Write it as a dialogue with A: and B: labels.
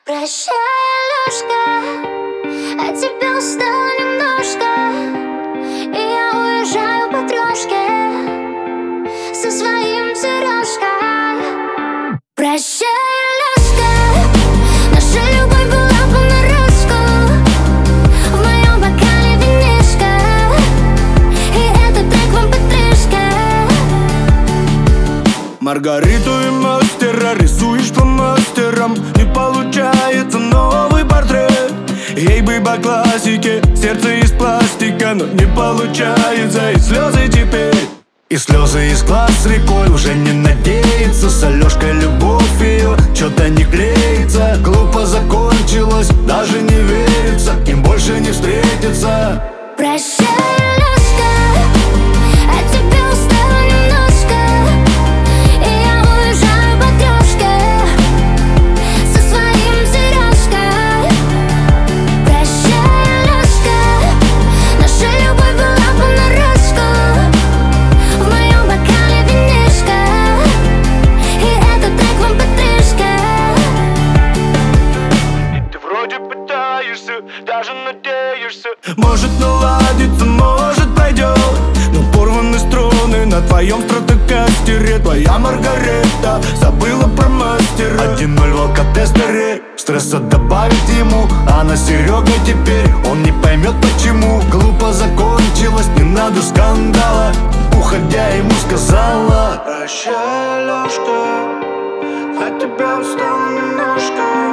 A: Прощай, Алёшка, от тебя устала немножко, и я уезжаю по трошке со своим Сережкой. Прощай, Алёшка, наша любовь была понарошку. В моем бокале винишко, и этот трек вам потрышка.
B: Маргариту и мастера рисуешь фломастером. Не получается новый портрет. Ей бы по классике, сердце из пластика, но не получается, и слезы теперь. И слезы из глаз рекой, уже не надеется. С Алёшкой любовь ее что-то не клеится. Глупо закончилось, даже не верится, им больше не встретиться.
A: Прощай, Алёшка, от тебя устала немножко, и я уезжаю по трошке со своим Сережкой. Прощай, Алёшка, наша любовь была понарошку. В моем бокале винишко, и этот трек вам потрышка.
B: Ты вроде пытаешься, даже надеешься. Может наладится, может пойдет, но порваны струны на твоем стратокастере. Твоя Маргарета забыла про мастера. 1-0 в алкотестере. Стресса добавить ему, а на Серега теперь он не поймет почему. Глупо закончилось, не надо скандала. Уходя ему сказала: прощай, Алёшка, от тебя устала немножко.